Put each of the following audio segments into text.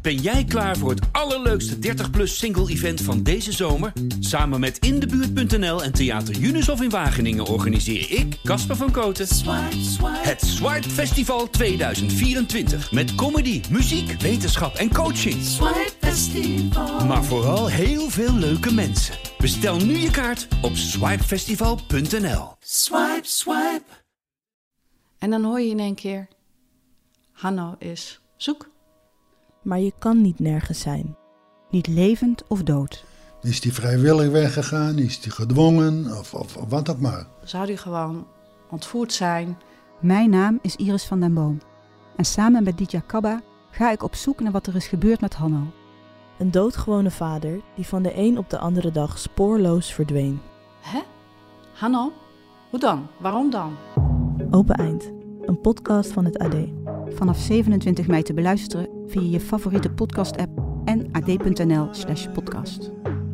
Ben jij klaar voor het allerleukste 30-plus single-event van deze zomer? Samen met Indebuurt.nl en Theater Junushof in Wageningen organiseer ik, Casper van Kooten, het Swipe Festival 2024. Met comedy, muziek, wetenschap en coaching. Swipe Festival. Maar vooral heel veel leuke mensen. Bestel nu je kaart op swipefestival.nl. Swipe, swipe. En dan hoor je in één keer... Hanno is zoek. Maar je kan niet nergens zijn. Niet levend of dood. Is die vrijwillig weggegaan? Is die gedwongen? Of wat ook maar. Zou die gewoon ontvoerd zijn? Mijn naam is Iris van den Boom. En samen met Ditya Kabba ga ik op zoek naar wat er is gebeurd met Hanno. Een doodgewone vader die van de een op de andere dag spoorloos verdween. Hè? Hanno? Hoe dan? Waarom dan? Open Eind, een podcast van het AD. Vanaf 27 mei te beluisteren via je favoriete podcast-app en ad.nl/podcast.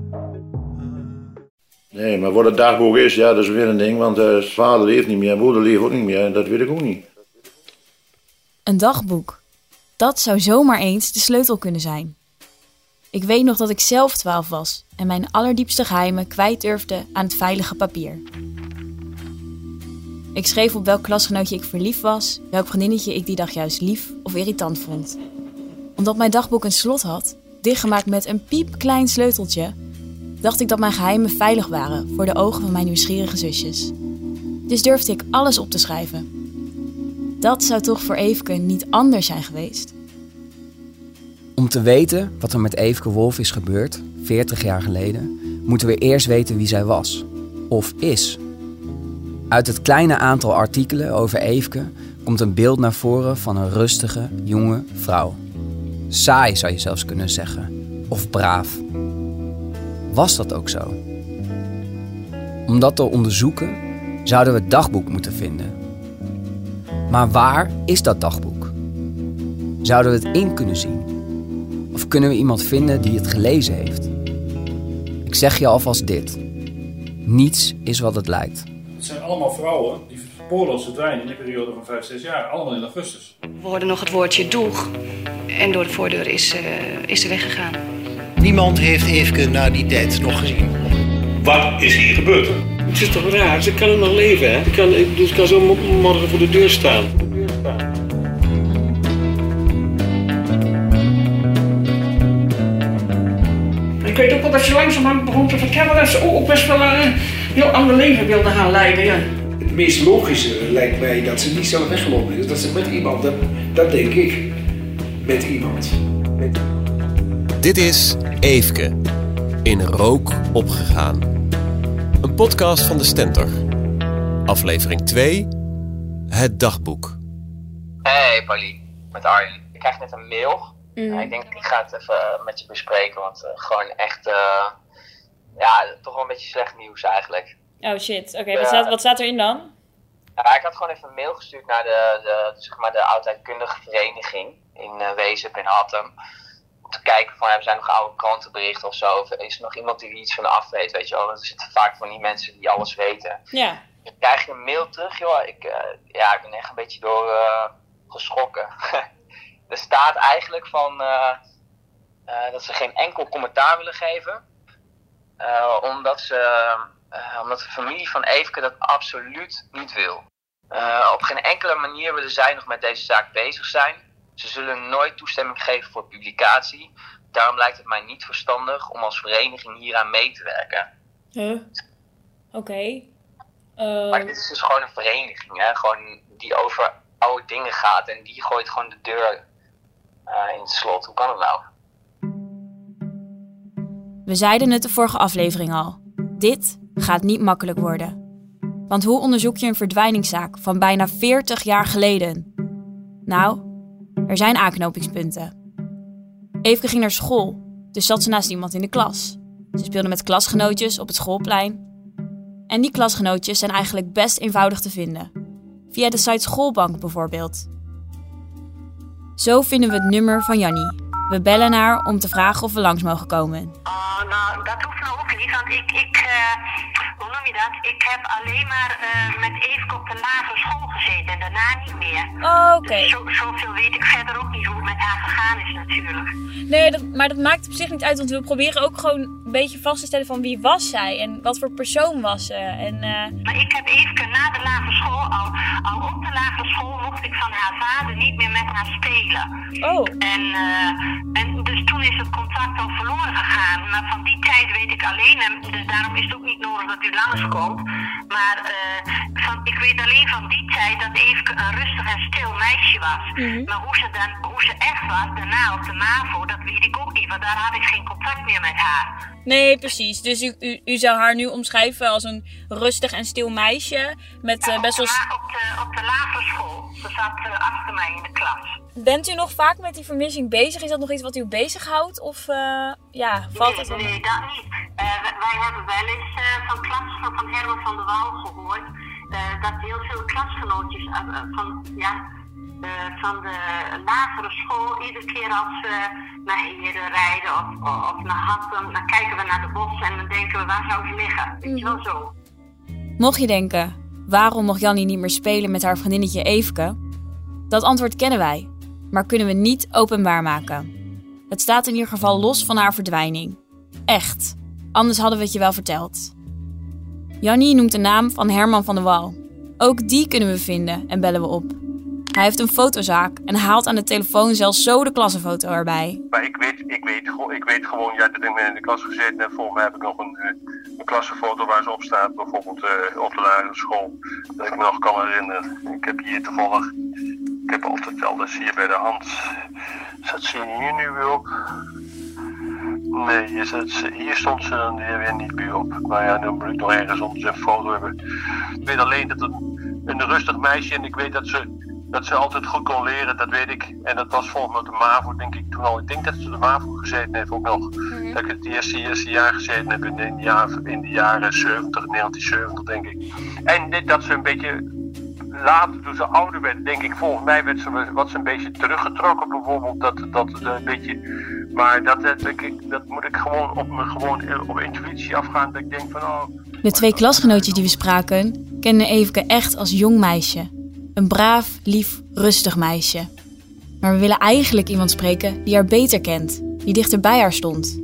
Nee, maar wat het dagboek is, ja, dat is weer een ding. Want vader leeft niet meer, moeder leeft ook niet meer. En dat weet ik ook niet. Een dagboek. Dat zou zomaar eens de sleutel kunnen zijn. Ik weet nog dat ik zelf 12 was en mijn allerdiepste geheimen kwijt durfde aan het veilige papier. Ik schreef op welk klasgenootje ik verliefd was, welk vriendinnetje ik die dag juist lief of irritant vond. Omdat mijn dagboek een slot had, dichtgemaakt met een piepklein sleuteltje, dacht ik dat mijn geheimen veilig waren voor de ogen van mijn nieuwsgierige zusjes. Dus durfde ik alles op te schrijven. Dat zou toch voor Eefke niet anders zijn geweest? Om te weten wat er met Eefke Wolf is gebeurd, 40 jaar geleden, moeten we eerst weten wie zij was. Of is. Uit het kleine aantal artikelen over Eefke komt een beeld naar voren van een rustige, jonge vrouw. Saai zou je zelfs kunnen zeggen. Of braaf. Was dat ook zo? Om dat te onderzoeken, zouden we het dagboek moeten vinden. Maar waar is dat dagboek? Zouden we het in kunnen zien? Of kunnen we iemand vinden die het gelezen heeft? Ik zeg je alvast dit. Niets is wat het lijkt. Het zijn allemaal vrouwen die spoorloos verdwijnen in een periode van 5-6 jaar. Allemaal in augustus. We hoorden nog het woordje doeg. En door de voordeur is ze weggegaan. Niemand heeft Eefke na die tijd nog gezien. Wat is hier gebeurd? Het is toch raar? Ze kan nog leven, hè? Ik kan zo morgen voor de deur staan. Ik weet ook wel dat ze langzamerhand begon te vertellen dat ze ook best wel een heel ander leven wilde gaan leiden. Ja. Het meest logische lijkt mij dat ze niet zelf weggelopen is. Dat ze met iemand, dat denk ik. Met iemand. Dit is Eefke. In rook opgegaan. Een podcast van de Stentor. Aflevering 2. Het dagboek. Hey Paulien, met Arjen. Ik krijg net een mail. Ik denk ik ga het even met je bespreken, want gewoon echt, toch wel een beetje slecht nieuws eigenlijk. Oh shit, oké, wat staat erin dan? Ik had gewoon even een mail gestuurd naar de oudheidkundige vereniging in Wezep in Hattem. Om te kijken van, zijn er nog oude krantenberichten of zo? Of is er nog iemand die er iets van af weet, weet je wel? Er zitten vaak van die mensen die alles weten. Ja. Dan krijg je een mail terug, joh. Ik ben echt een beetje door geschrokken. Er staat eigenlijk van dat ze geen enkel commentaar willen geven. Omdat de familie van Eefke dat absoluut niet wil. Op geen enkele manier willen zij nog met deze zaak bezig zijn. Ze zullen nooit toestemming geven voor publicatie. Daarom lijkt het mij niet verstandig om als vereniging hieraan mee te werken. Oké. Maar dit is dus gewoon een vereniging, hè? Gewoon die over oude dingen gaat. En die gooit gewoon de deur in het slot. Hoe kan dat nou? We zeiden het de vorige aflevering al. Dit gaat niet makkelijk worden. Want hoe onderzoek je een verdwijningszaak van bijna 40 jaar geleden? Nou, er zijn aanknopingspunten. Eefke ging naar school, dus zat ze naast iemand in de klas. Ze speelde met klasgenootjes op het schoolplein. En die klasgenootjes zijn eigenlijk best eenvoudig te vinden. Via de site Schoolbank bijvoorbeeld. Zo vinden we het nummer van Jannie. We bellen haar om te vragen of we langs mogen komen. Nou, dat hoeft nou ook niet, want hoe noem je dat? Ik heb alleen maar met Eefke op de lagere school gezeten en daarna niet meer. Oh, oké. Dus zoveel weet ik verder ook niet hoe het met haar gegaan is natuurlijk. Nee, maar dat maakt op zich niet uit, want we proberen ook gewoon een beetje vast te stellen van wie was zij en wat voor persoon was ze. Maar ik heb Eefke na de lagere school, al op de lagere school mocht ik van haar vader niet meer met haar spelen. Oh. En dus toen is het contact al verloren gegaan. Maar van die tijd weet ik alleen, en dus daarom is het ook niet nodig dat u langskomt. Maar ik weet alleen van die tijd dat Eefke een rustig en stil meisje was. Mm-hmm. Maar hoe ze echt was daarna op de MAVO, dat weet ik ook niet. Want daar had ik geen contact meer met haar. Nee, precies. Dus u zou haar nu omschrijven als een rustig en stil meisje met best wel... Op de lagere school. Ze zat achter mij in de klas. Bent u nog vaak met die vermissing bezig? Is dat nog iets wat u bezighoudt? Of valt het wel? Nee, dat niet. Wij hebben wel eens van Herman van der Wal gehoord dat heel veel klasgenootjes van de lagere school iedere keer als we naar Ede rijden of naar Hattem, dan kijken we naar de bossen en dan denken we waar zou ze liggen. Weet je wel zo. Mocht je denken, waarom mocht Jannie niet meer spelen met haar vriendinnetje Eefke? Dat antwoord kennen wij, maar kunnen we niet openbaar maken. Het staat in ieder geval los van haar verdwijning. Echt. Anders hadden we het je wel verteld. Jannie noemt de naam van Herman van der Wal. Ook die kunnen we vinden en bellen we op. Hij heeft een fotozaak en haalt aan de telefoon zelfs zo de klassenfoto erbij. Maar ik weet gewoon, jij hebt in de klas gezeten en volgens mij heb ik nog een klassenfoto waar ze op staat, bijvoorbeeld op de lagere school. Dat ik me nog kan herinneren. Ik heb hier toevallig, ik heb altijd alles hier bij de hand. Zat ze hier nu weer op? Nee, hier stond ze dan weer niet meer op. Maar ja, dan moet ik nog ergens onder een foto hebben. Ik weet alleen dat een rustig meisje en ik weet dat ze altijd goed kon leren, dat weet ik. En dat was volgens mij de MAVO, denk ik toen al. Ik denk dat ze de MAVO gezeten heeft ook nog. Mm-hmm. Dat ik het eerste jaar gezeten heb in de jaren 70, 1970 denk ik. En dat ze een beetje later, toen ze ouder werd, denk ik, volgens mij werd ze een beetje teruggetrokken bijvoorbeeld. Dat een beetje... Maar dat moet ik gewoon op intuïtie afgaan. Dat ik denk van, De 2 klasgenootjes die we spraken, kenden Eefke echt als jong meisje. Een braaf, lief, rustig meisje. Maar we willen eigenlijk iemand spreken die haar beter kent. Die dichter bij haar stond.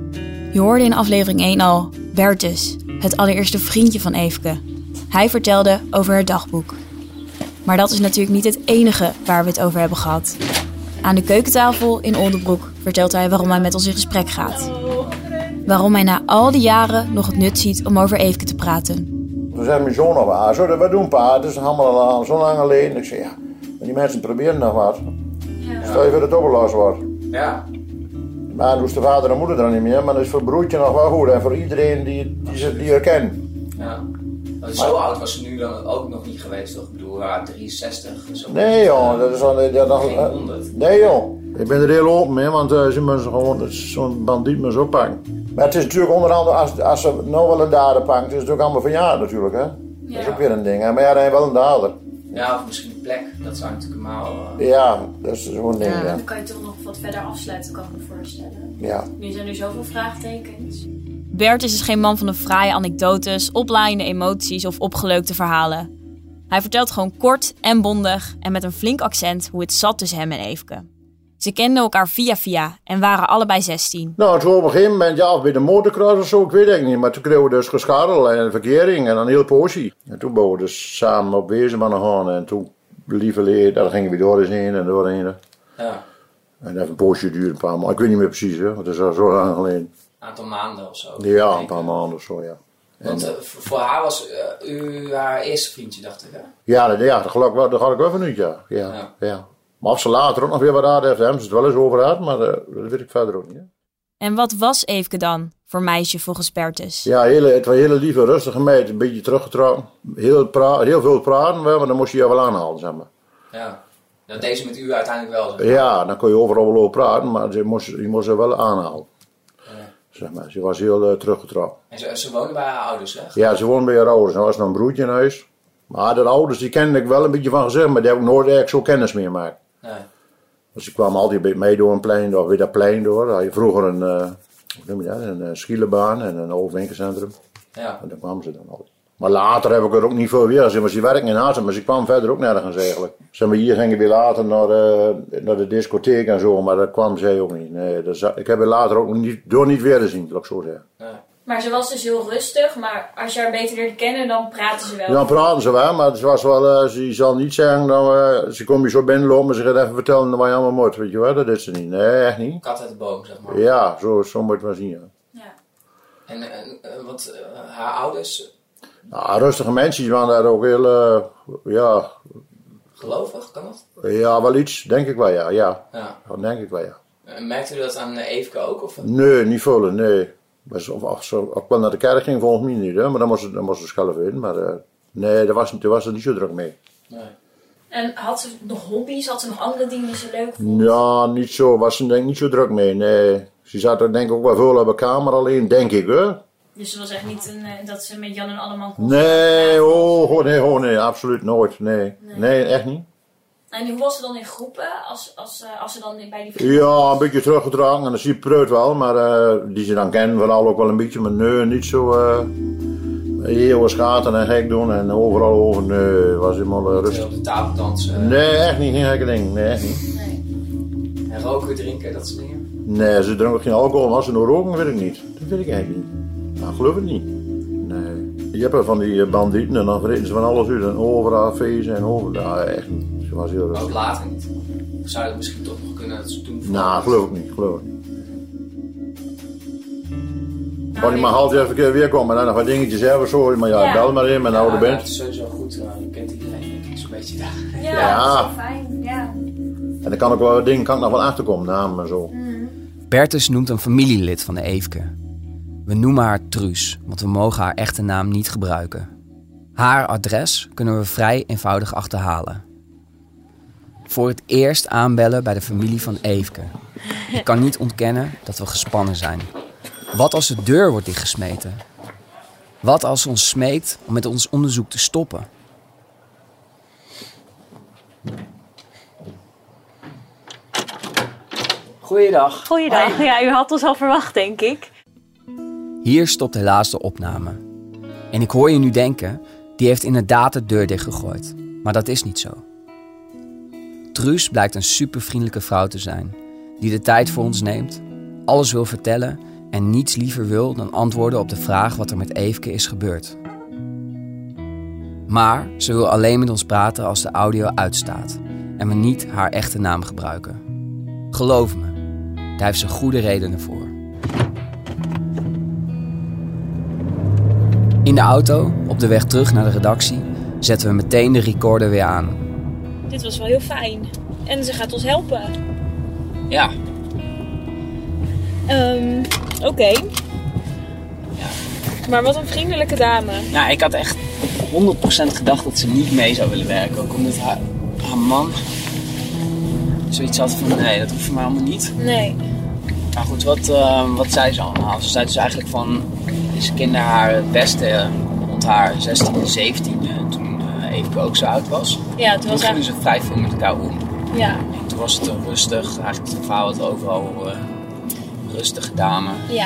Je hoorde in aflevering 1 al Bertus, het allereerste vriendje van Eefke. Hij vertelde over haar dagboek. Maar dat is natuurlijk niet het enige waar we het over hebben gehad. Aan de keukentafel in Oldenbroek vertelt hij waarom hij met ons in gesprek gaat. Waarom hij na al die jaren nog het nut ziet om over Eefke te praten. Toen zei mijn zoon nog, zullen we doen pa? Het is allemaal al zo lang geleden. Ik zei, ja, maar die mensen proberen nog wat. Ja. Stel je voor dat het opgelost wordt. Ja. Maar dan is de vader en moeder er niet meer, maar dat is voor het broertje nog wel goed. En voor iedereen die er kent. Ja. Zo oud was ze nu dan ook nog niet geweest, toch? Ik bedoel, 63. Zo. Nee joh, dat is al... Geen 100. Nee joh. Ik ben er heel open mee, want ze moeten gewoon zo'n bandiet maar zo pakken. Maar het is natuurlijk onder andere, als ze nou wel een dader pakken, het is natuurlijk allemaal van jaar natuurlijk, hè. Ja. Dat is ook weer een ding, hè. Maar ja, dan heb je wel een dader. Ja, of misschien een plek, dat zou natuurlijk normaal... Ja, dat is zo'n ding, ja. Dan kan je toch nog wat verder afsluiten, kan ik me voorstellen. Ja. Nu zijn er zoveel vraagtekens. Bertus is geen man van de fraaie anekdotes, oplaaiende emoties of opgeleukte verhalen. Hij vertelt gewoon kort en bondig en met een flink accent hoe het zat tussen hem en Eefke. Ze kenden elkaar via en waren allebei 16. Nou, toen op een gegeven moment, ja, of bij de motocross of zo, ik weet het niet. Maar toen kregen we dus gescharrel en verkering en een heel poosje. En toen bouwden we dus samen op Wezenman gaan en toen liever daar gingen we doorheen en doorheen. Ja. En dat heeft een poosje duurde, een paar maanden. Ik weet niet meer precies, hè, want het is al zo lang geleden. Een aantal maanden of zo. Ja, een paar maanden of zo, ja. Want voor haar was u haar eerste vriendje, dacht ik, hè? Ja, dat had ik wel vanuit, ja. Maar of ze later ook nog weer wat aan heeft, hebben ze het wel eens over had, maar dat weet ik verder ook niet. Hè. En wat was Eefke dan voor meisje volgens Bertus? Ja, het was een hele lieve, rustige meid, een beetje teruggetrokken. Heel veel praten, maar dan moest je je wel aanhalen, zeg maar. Ja, dat deed ze met u uiteindelijk wel. Zeg. Ja, dan kon je overal wel over praten, maar je moest ze wel aanhalen. Zeg maar. Ze was heel teruggetrokken. En ze woonde bij haar ouders, hè? Ja, ze woonde bij haar ouders. Er was nog een broertje in huis. Maar de ouders, die kende ik wel een beetje van gezegd, maar die heb ik nooit eigenlijk zo kennis mee gemaakt. Nee. Dus ze kwamen altijd bij mij door een plein, door weer dat plein door. Daar had je vroeger een schielerbaan en een oud winkelcentrum. Ja. En daar kwamen ze dan al. Maar later heb ik er ook niet veel weer gezien. Maar ze werken in Haarlem, maar ze kwam verder ook nergens eigenlijk. Zeg maar, hier gingen we later naar de discotheek en zo, maar daar kwam zij ook niet. Nee, ik heb haar later ook niet weer gezien, laat ik zo zeggen. Nee. Maar ze was dus heel rustig, maar als je haar beter leert kennen, dan praten ze wel. Ja, dan praten ze wel, maar het was wel, ze zal niet zeggen, ze komt je zo binnenlopen, maar ze gaat even vertellen waar je allemaal moet, weet je wel, dat is ze niet. Nee, echt niet. Kat uit de boom, zeg maar. Ja, zo moet je het wel zien, ja. En wat, haar ouders... Nou, rustige mensen, die waren daar ook heel, Gelovig, kan dat? Ja, wel iets, denk ik wel, ja. Ja. Dat denk ik wel, ja. Merkte u dat aan Eveke ook? Of? Nee, niet veel, nee. Of ze ook wel naar de kerk ging, volgens mij niet, hè? Maar dan moest ze zelf in. Maar nee, daar was er niet zo druk mee. Nee. En had ze nog hobby's? Had ze nog andere dingen die ze leuk vond? Ja, niet zo. Was ze denk ik niet zo druk mee, nee. Ze zat er denk ik ook wel veel op de kamer alleen, denk ik, hè? Dus ze was echt niet dat ze met Jan en Alleman kon... Nee, nee, absoluut nooit. Nee, echt niet. En hoe was ze dan in groepen? Als ze dan bij die vrienden... Ja, een beetje teruggedragen. En dan zie je preut wel. Maar die ze dan kennen vooral ook wel een beetje. Maar nee, niet zo... heel schaten en gek doen. En overal over. Nee, was helemaal rustig. Op de tafel dansen? Nee, echt niet. Geen gekke ding. Nee, echt niet. Nee. En roken, drinken, dat soort dingen? Nee, ze dronken geen alcohol. Maar als ze nog roken, weet ik niet. Dat weet ik eigenlijk niet. Nou, geloof ik niet. Nee. Je hebt van die bandieten en dan vreten ze van alles uit. En overal feesten en over. Nou, echt niet. Ze was heel rustig. Ook later niet? Of zou het misschien toch nog kunnen dat ze toen... Nou, geloof ik niet. Want je mag altijd even weer komen en dan nog wat dingetjes hebben zo. Maar ja, bel maar in met een oude band. Het is sowieso goed. Je kent iedereen, denk ik, zo'n beetje daar. Ja, dat is wel fijn. Ja. En dan kan ook wel dingen kan ik nog wel achterkomen, namen en zo. Bertus noemt een familielid van de Eveke. We noemen haar Truus, want we mogen haar echte naam niet gebruiken. Haar adres kunnen we vrij eenvoudig achterhalen. Voor het eerst aanbellen bij de familie van Eveke. Ik kan niet ontkennen dat we gespannen zijn. Wat als de deur wordt dichtgesmeten? Wat als ze ons smeekt om met ons onderzoek te stoppen? Goeiedag. Goeiedag. Ja, u had ons al verwacht, denk ik. Hier stopt helaas de opname. En ik hoor je nu denken, die heeft inderdaad de deur dichtgegooid. Maar dat is niet zo. Truus blijkt een supervriendelijke vrouw te zijn, die de tijd voor ons neemt, alles wil vertellen en niets liever wil dan antwoorden op de vraag wat er met Eveke is gebeurd. Maar ze wil alleen met ons praten als de audio uitstaat en we niet haar echte naam gebruiken. Geloof me, daar heeft ze goede redenen voor. In de auto, op de weg terug naar de redactie, zetten we meteen de recorder weer aan. Dit was wel heel fijn. En ze gaat ons helpen. Ja. Oké. Ja. Maar wat een vriendelijke dame. Nou, ik had echt 100% gedacht dat ze niet mee zou willen werken. Ook omdat haar man zoiets had van, nee, dat hoeft voor mij allemaal niet. Nee. Maar goed, wat zei ze allemaal? Ze zei dus eigenlijk van, ze kende haar het beste rond haar 16e, 17e, toen Eveke ook zo oud was. Ja, toen gingen ze vrij veel met elkaar om. Ja. En toen was het rustig. Eigenlijk de vrouw had overal rustige dame. Ja.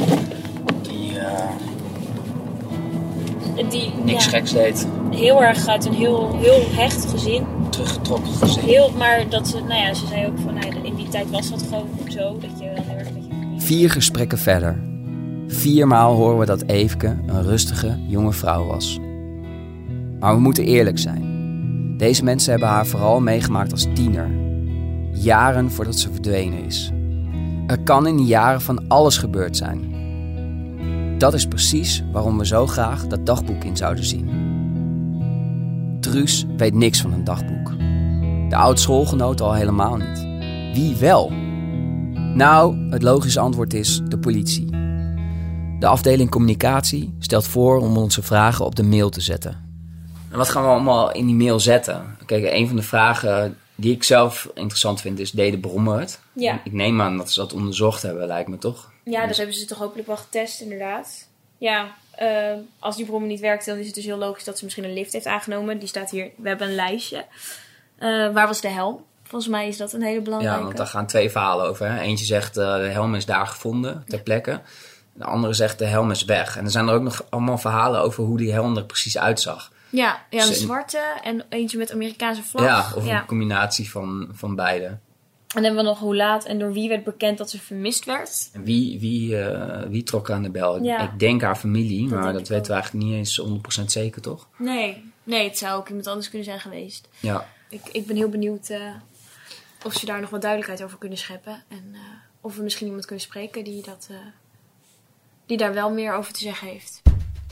Die niks geks deed. Heel erg uit een heel hecht gezin. Teruggetrokken gezin. Maar dat ze, ze zei ook van, in die tijd was dat gewoon zo. Dat je dan heel erg een beetje... 4 gesprekken verder. 4 maal horen we dat Eveke een rustige, jonge vrouw was. Maar we moeten eerlijk zijn. Deze mensen hebben haar vooral meegemaakt als tiener. Jaren voordat ze verdwenen is. Er kan in die jaren van alles gebeurd zijn. Dat is precies waarom we zo graag dat dagboek in zouden zien. Truus weet niks van een dagboek. De oud-schoolgenoot al helemaal niet. Wie wel? Nou, het logische antwoord is de politie. De afdeling communicatie stelt voor om onze vragen op de mail te zetten. En wat gaan we allemaal in die mail zetten? Kijk, een van de vragen die ik zelf interessant vind is, deden brommen het? Ja. Ik neem aan dat ze dat onderzocht hebben, lijkt me toch? Ja, dat hebben ze toch hopelijk wel getest, inderdaad. Ja, als die brommen niet werkt, dan is het dus heel logisch dat ze misschien een lift heeft aangenomen. Die staat hier, we hebben een lijstje. Waar was de hel? Volgens mij is dat een hele belangrijke. Ja, want daar gaan 2 verhalen over. Hè? Eentje zegt de helm is daar gevonden, ter plekke. De andere zegt de helm is weg. En er zijn er ook nog allemaal verhalen over hoe die helm er precies uitzag. Ja, een zwarte en eentje met Amerikaanse vlag. Ja, of een combinatie van beide. En dan hebben we nog hoe laat en door wie werd bekend dat ze vermist werd. En wie trok aan de bel? Ja. Ik denk haar familie, maar dat weten we eigenlijk niet eens 100% zeker, toch? Nee, het zou ook iemand anders kunnen zijn geweest. Ja. Ik ben heel benieuwd of ze daar nog wat duidelijkheid over kunnen scheppen. En of we misschien iemand kunnen spreken die daar wel meer over te zeggen heeft.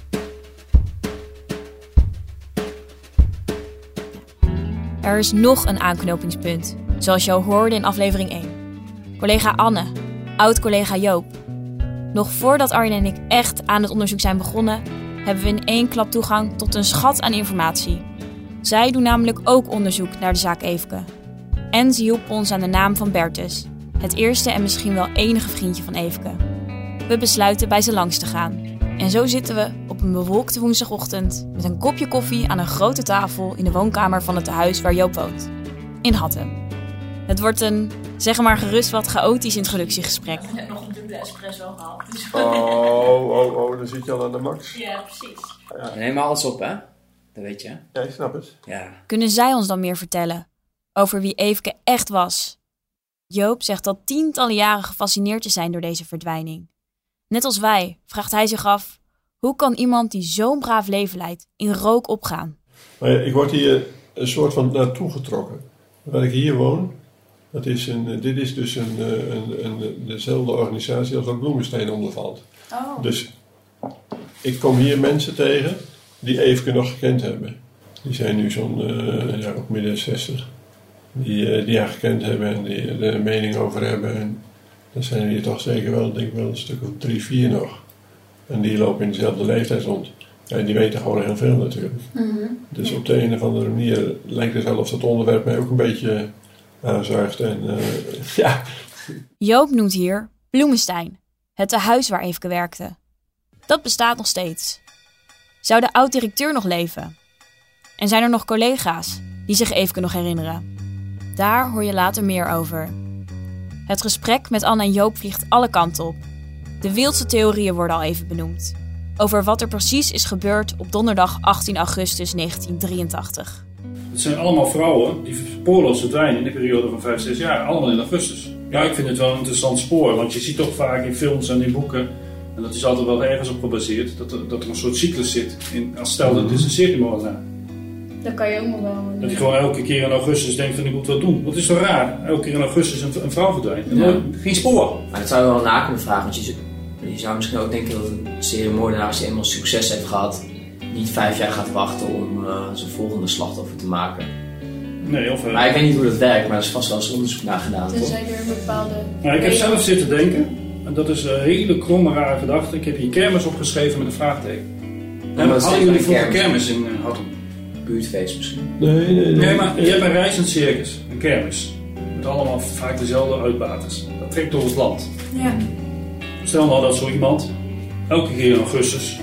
Er is nog een aanknopingspunt, zoals je al hoorde in aflevering 1. Collega Anne, oud-collega Joop. Nog voordat Arjen en ik echt aan het onderzoek zijn begonnen, hebben we in 1 klap toegang tot een schat aan informatie. Zij doen namelijk ook onderzoek naar de zaak Eefke. En ze hielpen ons aan de naam van Bertus, het eerste en misschien wel enige vriendje van Eefke. We besluiten bij ze langs te gaan. En zo zitten we op een bewolkte woensdagochtend met een kopje koffie aan een grote tafel in de woonkamer van het tehuis waar Joop woont. In Hattem. Het wordt een, zeg maar gerust wat chaotisch introductiegesprek. Ik heb nog een dubbele espresso gehad. Dan zit je al aan de max. Ja, precies. Ja. Neem maar alles op, hè? Dat weet je. Ja, ik snap het. Ja. Kunnen zij ons dan meer vertellen over wie Eefke echt was? Joop zegt al tientallen jaren gefascineerd te zijn door deze verdwijning. Net als wij vraagt hij zich af, hoe kan iemand die zo'n braaf leven leidt in rook opgaan? Maar ja, ik word hier een soort van naartoe getrokken. Waar ik hier woon, dit is dus dezelfde organisatie als wat Bloemenstein ondervalt. Oh. Dus ik kom hier mensen tegen die Eefke nog gekend hebben. Die zijn nu ook midden 60. Die haar gekend hebben en die er een mening over hebben. En dan zijn er hier toch zeker wel, denk ik wel een stuk of 3, 4 nog. En die lopen in dezelfde leeftijd rond. Ja, en die weten gewoon heel veel natuurlijk. Mm-hmm. Dus op de een of andere manier lijkt het wel of dat onderwerp mij ook een beetje aanzuigt. En ja. Joop noemt hier Bloemenstein, het tehuis waar Eefke werkte. Dat bestaat nog steeds. Zou de oud-directeur nog leven? En zijn er nog collega's die zich Eefke nog herinneren? Daar hoor je later meer over. Het gesprek met Anne en Joop vliegt alle kanten op. De wildste theorieën worden al even benoemd. Over wat er precies is gebeurd op donderdag 18 augustus 1983. Het zijn allemaal vrouwen die spoorloos verdwijnen in de periode van 5, 6 jaar. Allemaal in augustus. Ja, ik vind het wel een interessant spoor. Want je ziet toch vaak in films en in boeken, en dat is altijd wel ergens op gebaseerd, dat er een soort cyclus zit. Als stel dat het is een seriemoordenaar. Dat kan je ook nog wel. Dat hij gewoon elke keer in augustus denkt van ik moet wat doen. Wat is toch raar? Elke keer in augustus een vrouw verdwijnt. Geen spoor. Maar dat zou je wel na kunnen vragen. Want je zou misschien ook denken dat een seriemoordenaar, als hij eenmaal succes heeft gehad, niet 5 jaar gaat wachten om zijn volgende slachtoffer te maken. Nee, maar ik weet niet hoe dat werkt, maar er is vast wel eens onderzoek naar gedaan. Tenzij er een bepaalde... Nou, ik heb zelf zitten denken, en dat is een hele kromme rare gedachte. Ik heb hier kermis opgeschreven met een vraagteken. Hadden jullie vroeger kermis in Hattem? Buurtfeest misschien? Nee, maar je hebt een reizend circus, een kermis. Met allemaal vaak dezelfde uitbaters. Dat trekt door het land. Ja. Stel nou dat zo iemand elke keer in augustus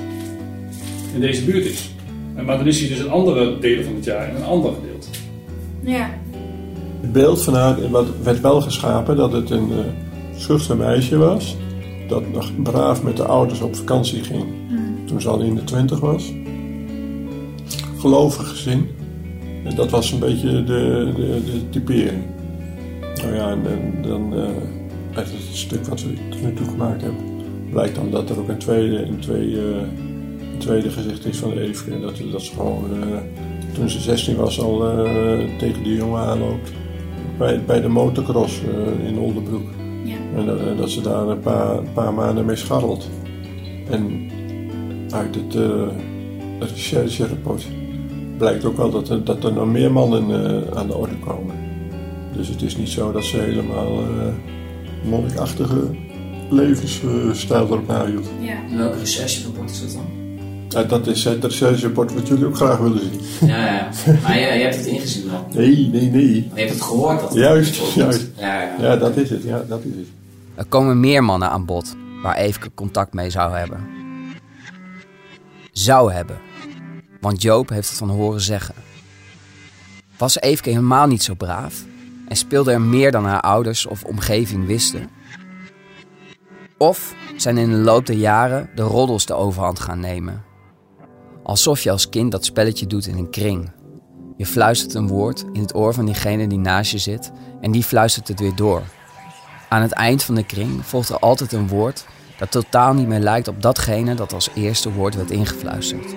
in deze buurt is. Maar dan is hij dus in andere delen van het jaar in een ander gedeelte. Ja. Het beeld van haar werd wel geschapen dat het een schuchter meisje was. Dat nog braaf met de ouders op vakantie ging. Toen ze al in de 20 was. Gelovig gezin. En dat was een beetje de typering. Nou ja, en dan uit het stuk wat we tot nu toe gemaakt hebben, blijkt dan dat er ook een tweede gezicht is van Eefke. Dat ze gewoon, toen ze 16 was, al tegen die jongen aanloopt. Bij de motocross in Oldenbroek. Ja. En dat ze daar een paar maanden mee scharrelt. En uit het rechercherapport blijkt ook wel dat er nog meer mannen aan de orde komen. Dus het is niet zo dat ze helemaal monnikachtige levensstijl erop nahield. Ja. En welke rechercherapport is dat dan? Dat is het rechercherapport wat jullie ook graag willen zien. Ja. Maar je hebt het ingezien dan? Nee. Maar je hebt het gehoord? Dat Juist. Ja, dat is het. Er komen meer mannen aan bod waar Eefke contact mee zou hebben. Zou hebben. Want Joop heeft het van horen zeggen. Was Eefke helemaal niet zo braaf? en speelde er meer dan haar ouders of omgeving wisten? Of zijn in de loop der jaren de roddels de overhand gaan nemen? Alsof je als kind dat spelletje doet in een kring. Je fluistert een woord in het oor van diegene die naast je zit en die fluistert het weer door. Aan het eind van de kring volgt er altijd een woord dat totaal niet meer lijkt op datgene dat als eerste woord werd ingefluisterd.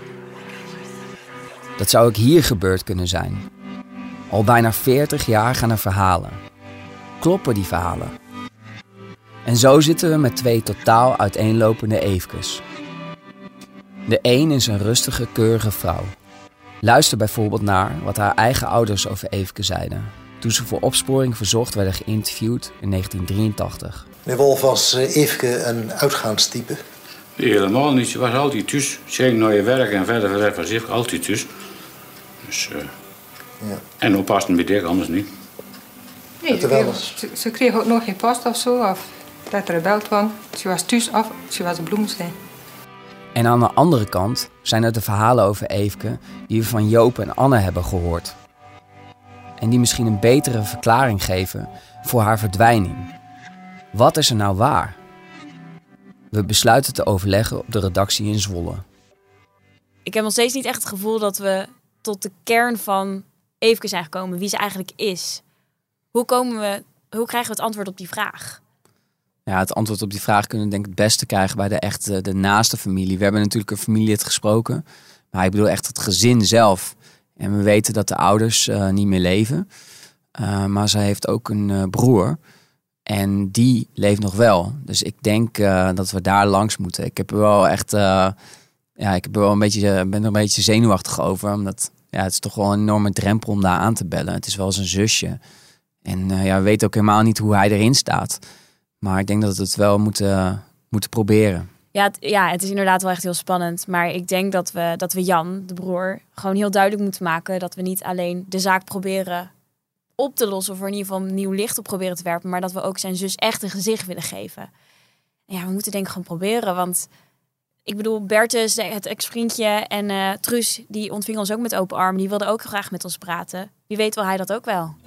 Dat zou ook hier gebeurd kunnen zijn. Al bijna 40 jaar gaan er verhalen. Kloppen die verhalen? En zo zitten we met 2 totaal uiteenlopende Eefkes. De een is een rustige, keurige vrouw. Luister bijvoorbeeld naar wat haar eigen ouders over Eefke zeiden, toen ze voor opsporing verzocht werden geïnterviewd in 1983. Meneer Wolf, was Eefke een uitgaanstype? Helemaal niet. Ze was altijd thuis. Ze ging naar je werk en verder was Eefke altijd thuis. Dus, ja. En oppassen met dik, anders niet. Nee, ze kreeg ook nog geen post of zo, of dat er gebeld was. Ze was thuis of ze was een bloemsteen. En aan de andere kant zijn er de verhalen over Eefke die we van Joop en Anne hebben gehoord. En die misschien een betere verklaring geven voor haar verdwijning. Wat is er nou waar? We besluiten te overleggen op de redactie in Zwolle. Ik heb nog steeds niet echt het gevoel dat we tot de kern van Eefke zijn gekomen, wie ze eigenlijk is. Hoe krijgen we het antwoord op die vraag? Ja, het antwoord op die vraag kunnen we denk ik het beste krijgen bij de naaste familie. We hebben natuurlijk een familielid gesproken, maar ik bedoel echt het gezin zelf. En we weten dat de ouders niet meer leven. Maar ze heeft ook een broer. En die leeft nog wel. Dus ik denk dat we daar langs moeten. Ik heb er wel echt... ben er een beetje zenuwachtig over. Omdat het is toch wel een enorme drempel om daar aan te bellen. Het is wel zijn zusje. En we weten ook helemaal niet hoe hij erin staat. Maar ik denk dat we het wel moeten proberen. Ja, het is inderdaad wel echt heel spannend. Maar ik denk dat we Jan, de broer, gewoon heel duidelijk moeten maken dat we niet alleen de zaak proberen op te lossen of er in ieder geval nieuw licht op proberen te werpen, maar dat we ook zijn zus echt een gezicht willen geven. En ja, we moeten denk ik gewoon proberen, want ik bedoel, Bertus, het ex-vriendje en Truus, die ontving ons ook met open armen. Die wilde ook graag met ons praten. Wie weet wil hij dat ook wel.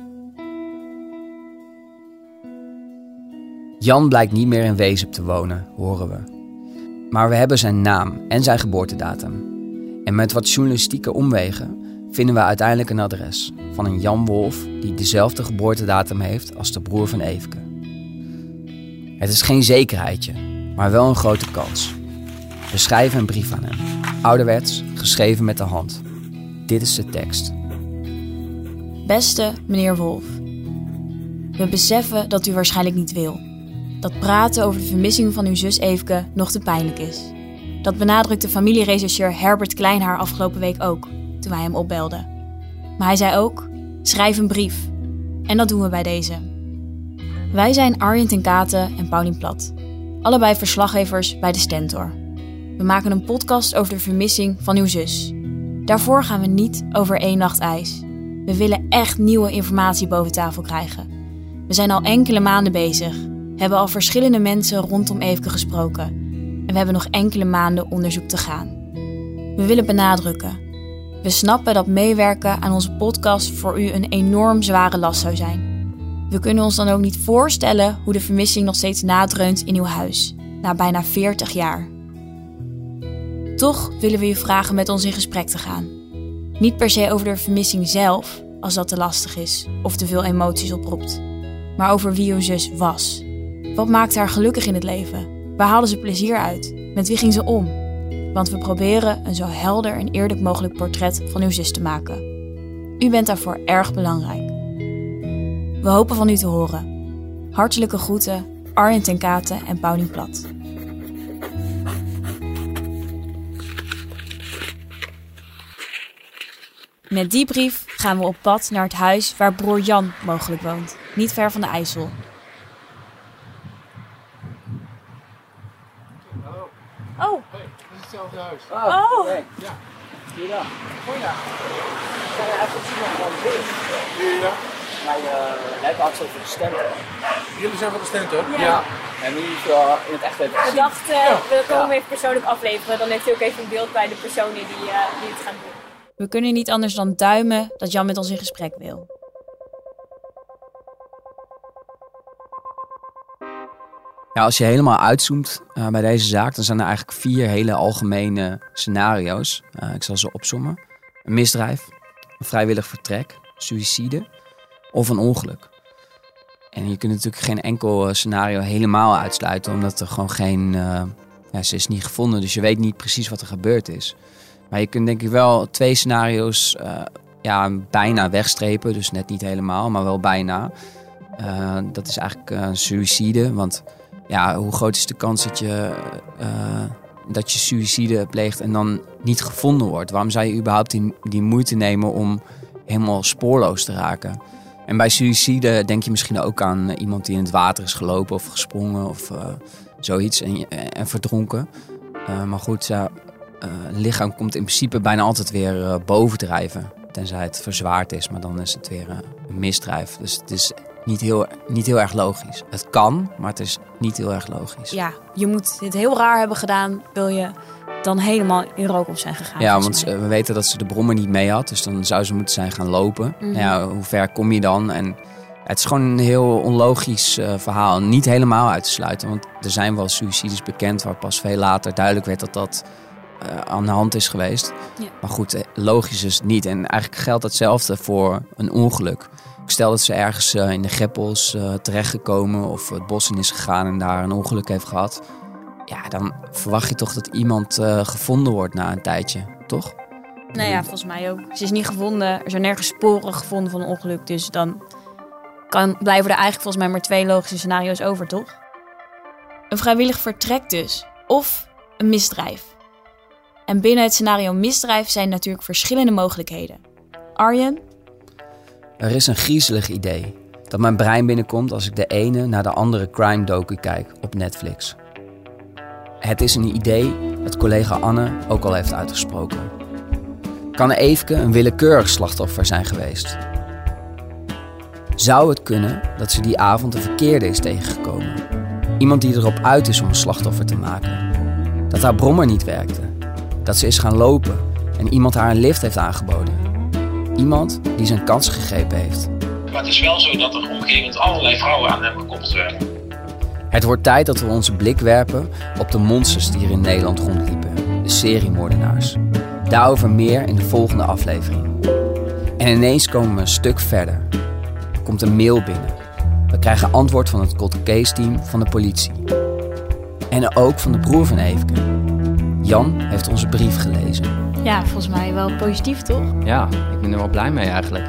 Jan blijkt niet meer in Wezep te wonen, horen we. Maar we hebben zijn naam en zijn geboortedatum. En met wat journalistieke omwegen vinden we uiteindelijk een adres van een Jan Wolf die dezelfde geboortedatum heeft als de broer van Eefke. Het is geen zekerheidje, maar wel een grote kans. We schrijven een brief aan hem, ouderwets, geschreven met de hand. Dit is de tekst. Beste meneer Wolf, we beseffen dat u waarschijnlijk niet wil. Dat praten over de vermissing van uw zus Eefke nog te pijnlijk is. Dat benadrukte familierechercheur Herbert Kleinhaar afgelopen week ook, toen wij hem opbelden. Maar hij zei ook, schrijf een brief. En dat doen we bij deze. Wij zijn Arjen ten Katen en Paulien Plat. Allebei verslaggevers bij de Stentor. We maken een podcast over de vermissing van uw zus. Daarvoor gaan we niet over 1 nacht ijs. We willen echt nieuwe informatie boven tafel krijgen. We zijn al enkele maanden bezig. Hebben al verschillende mensen rondom Eefke gesproken. En we hebben nog enkele maanden onderzoek te gaan. We willen benadrukken. We snappen dat meewerken aan onze podcast voor u een enorm zware last zou zijn. We kunnen ons dan ook niet voorstellen hoe de vermissing nog steeds nadreunt in uw huis. Na bijna 40 jaar. Toch willen we u vragen met ons in gesprek te gaan. Niet per se over de vermissing zelf, als dat te lastig is of te veel emoties oproept. Maar over wie uw zus was. Wat maakte haar gelukkig in het leven? Waar haalde ze plezier uit? Met wie ging ze om? Want we proberen een zo helder en eerlijk mogelijk portret van uw zus te maken. U bent daarvoor erg belangrijk. We hopen van u te horen. Hartelijke groeten, Arjen ten Katen en Paulien Plat. Met die brief gaan we op pad naar het huis waar broer Jan mogelijk woont. Niet ver van de IJssel. Oh. Hey, dit is hetzelfde huis. Oh. Hey. Ja. Goeiedag. Goeiedag. Zijn we even op zoek naar een brief? Ja. Wij hebben altijd over de Stentor. Jullie zijn van de Stentor? Ja. En nu in het echt even We dachten, we komen even persoonlijk afleveren. Dan heeft u ook even een beeld bij de personen die het gaan doen. We kunnen niet anders dan duimen dat Jan met ons in gesprek wil. Ja, als je helemaal uitzoomt bij deze zaak, dan zijn er eigenlijk 4 hele algemene scenario's. Ik zal ze opsommen. Een misdrijf, een vrijwillig vertrek, suïcide of een ongeluk. En je kunt natuurlijk geen enkel scenario helemaal uitsluiten, omdat er gewoon geen... ze is niet gevonden, dus je weet niet precies wat er gebeurd is. Maar je kunt denk ik wel 2 scenario's bijna wegstrepen. Dus net niet helemaal, maar wel bijna. Dat is eigenlijk een suïcide. Want hoe groot is de kans dat je suïcide pleegt en dan niet gevonden wordt? Waarom zou je überhaupt die moeite nemen om helemaal spoorloos te raken? En bij suïcide denk je misschien ook aan iemand die in het water is gelopen of gesprongen of zoiets en verdronken. Maar goed, het lichaam komt in principe bijna altijd weer bovendrijven. Tenzij het verzwaard is, maar dan is het weer een misdrijf. Dus het is niet heel erg logisch. Het kan, maar het is niet heel erg logisch. Ja, je moet dit heel raar hebben gedaan, wil je dan helemaal in rook op zijn gegaan. Ja, want we weten dat ze de brommer niet mee had. Dus dan zou ze moeten zijn gaan lopen. Mm-hmm. Hoe ver kom je dan? En het is gewoon een heel onlogisch verhaal. Niet helemaal uit te sluiten. Want er zijn wel suïcides bekend waar pas veel later duidelijk werd dat aan de hand is geweest. Ja. Maar goed, logisch is het niet. En eigenlijk geldt hetzelfde voor een ongeluk. Stel dat ze ergens in de greppels terechtgekomen of het bos in is gegaan en daar een ongeluk heeft gehad. Ja, dan verwacht je toch dat iemand gevonden wordt na een tijdje, toch? Nou ja, volgens mij ook. Ze is niet gevonden. Er zijn nergens sporen gevonden van een ongeluk. Dus dan blijven er eigenlijk volgens mij maar 2 logische scenario's over, toch? Een vrijwillig vertrek dus. Of een misdrijf. En binnen het scenario misdrijf zijn natuurlijk verschillende mogelijkheden. Arjen? Er is een griezelig idee dat mijn brein binnenkomt als ik de ene naar de andere crime docu kijk op Netflix. Het is een idee dat collega Anne ook al heeft uitgesproken. Kan Eefke een willekeurig slachtoffer zijn geweest? Zou het kunnen dat ze die avond een verkeerde is tegengekomen? Iemand die erop uit is om een slachtoffer te maken. Dat haar brommer niet werkte. Dat ze is gaan lopen en iemand haar een lift heeft aangeboden. Iemand die zijn kans gegrepen heeft. Maar het is wel zo dat er omgekeerd allerlei vrouwen aan hem gekoppeld werden. Het wordt tijd dat we onze blik werpen op de monsters die hier in Nederland rondliepen. De seriemoordenaars. Daarover meer in de volgende aflevering. En ineens komen we een stuk verder. Er komt een mail binnen. We krijgen antwoord van het cold case team van de politie. En ook van de broer van Eefke. Jan heeft onze brief gelezen. Ja, volgens mij wel positief, toch? Ja, ik ben er wel blij mee eigenlijk.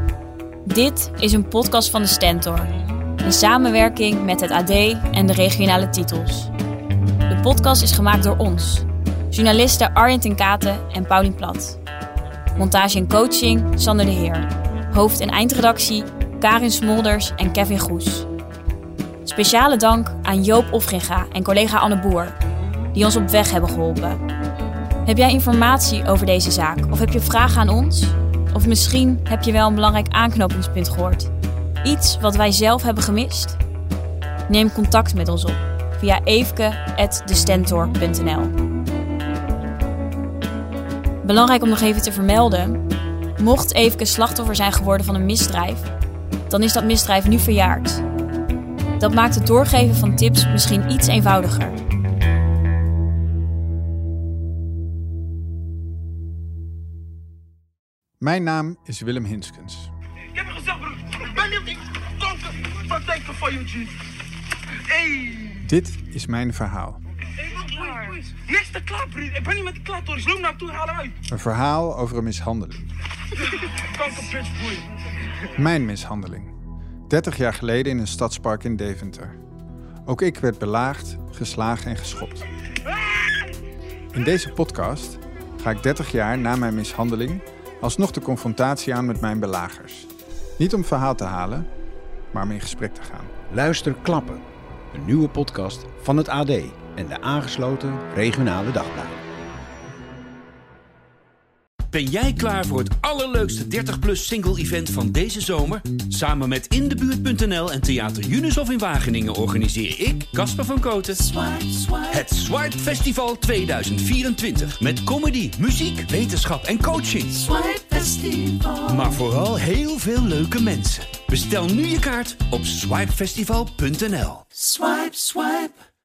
Dit is een podcast van de Stentor. In samenwerking met het AD en de regionale titels. De podcast is gemaakt door ons. Journalisten Arjen ten Katen en Paulien Plat. Montage en coaching Sander de Heer. Hoofd- en eindredactie Karin Smolders en Kevin Goes. Speciale dank aan Joop Offringa en collega Anne Boer, die ons op weg hebben geholpen. Heb jij informatie over deze zaak of heb je vragen aan ons? Of misschien heb je wel een belangrijk aanknopingspunt gehoord. Iets wat wij zelf hebben gemist? Neem contact met ons op via eefke@destentor.nl. Belangrijk om nog even te vermelden. Mocht Eefke slachtoffer zijn geworden van een misdrijf, dan is dat misdrijf nu verjaard. Dat maakt het doorgeven van tips misschien iets eenvoudiger. Mijn naam is Willem Hinskens. Ik heb gezegd, broer, ik ben niet donker van denken van je, G. Hey. Dit is mijn verhaal. Niks te klaar, broer. Ik ben niet met die klaar, Toris. Loop naar toe, haal hem uit. Een verhaal over een mishandeling. Kanker, bitch, broer. Mijn mishandeling. 30 jaar geleden in een stadspark in Deventer. Ook ik werd belaagd, geslagen en geschopt. In deze podcast ga ik 30 jaar na mijn mishandeling alsnog de confrontatie aan met mijn belagers. Niet om verhaal te halen, maar om in gesprek te gaan. Luister Klappen, een nieuwe podcast van het AD en de aangesloten regionale dagbladen. Ben jij klaar voor het allerleukste 30-plus single-event van deze zomer? Samen met Indebuurt.nl en Theater Junushof in Wageningen organiseer ik, Casper van Koten, het Swipe Festival 2024. Met comedy, muziek, wetenschap en coaching. Swipe Festival. Maar vooral heel veel leuke mensen. Bestel nu je kaart op swipefestival.nl. Swipe, swipe.